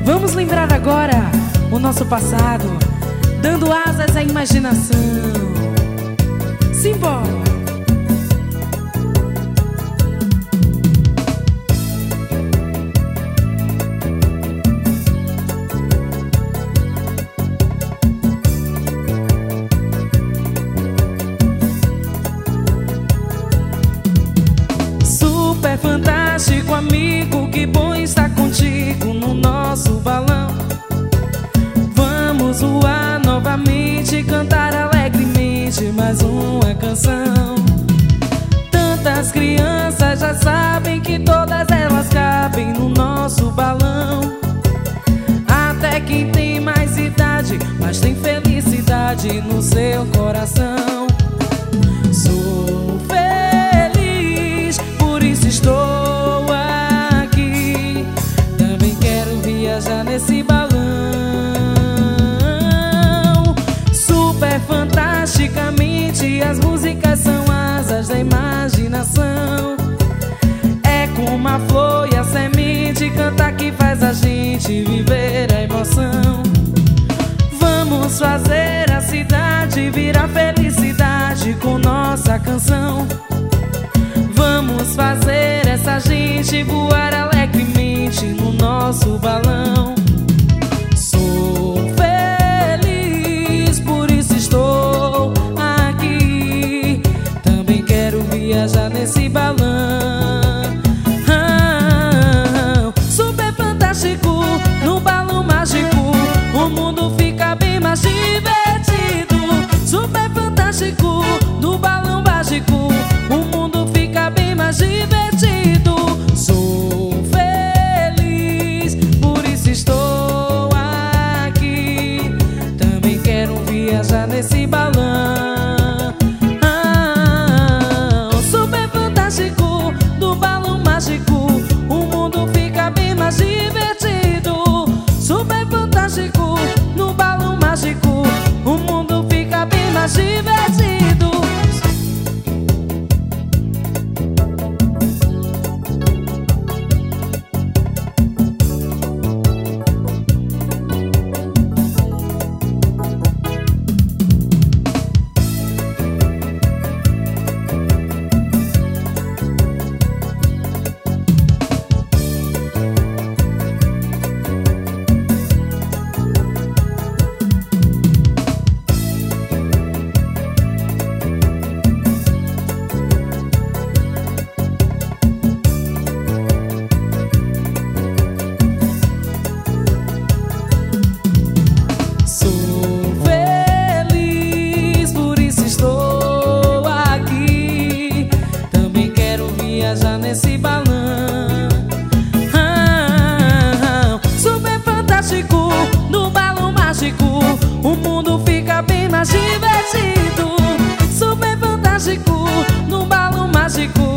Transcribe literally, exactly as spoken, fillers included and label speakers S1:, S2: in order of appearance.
S1: Vamos lembrar agora o nosso passado, dando asas à imaginação. Simbora!
S2: Super fantástico, amigo, que bom estar contigo no nosso balão. Vamos voar novamente, cantar alegremente mais uma canção. Tantas crianças já sabem que todas elas cabem no nosso balão. Até quem tem mais idade, mas tem felicidade no seu coração. Sou feliz, por isso estou aqui. Também quero viajar nesse balão. Super fantasticamente, as músicas são asas da imaginação. É como a flor e a semente, cantar que faz a gente viver a emoção. Vamos fazer a cidade virar felicidade com nossa canção. Vamos fazer essa gente voar alegremente no nosso balão. Sou feliz, por isso estou aqui. Também quero viajar nesse balão. Ah, super fantástico, no balão mágico, o mundo fica bem mais divertido. Super fantástico, no balão mágico, o mundo fica bem mais divertido. Sou feliz, por isso estou aqui. Também quero viajar nesse balão. Ah, super fantástico, no balão mágico, o mundo fica bem mais divertido. Super fantástico, no balão mágico, o mundo fica bem mais divertido. Viajar nesse balão. Ah, super fantástico, no balão mágico, o mundo fica bem mais divertido. Super fantástico, no balão mágico,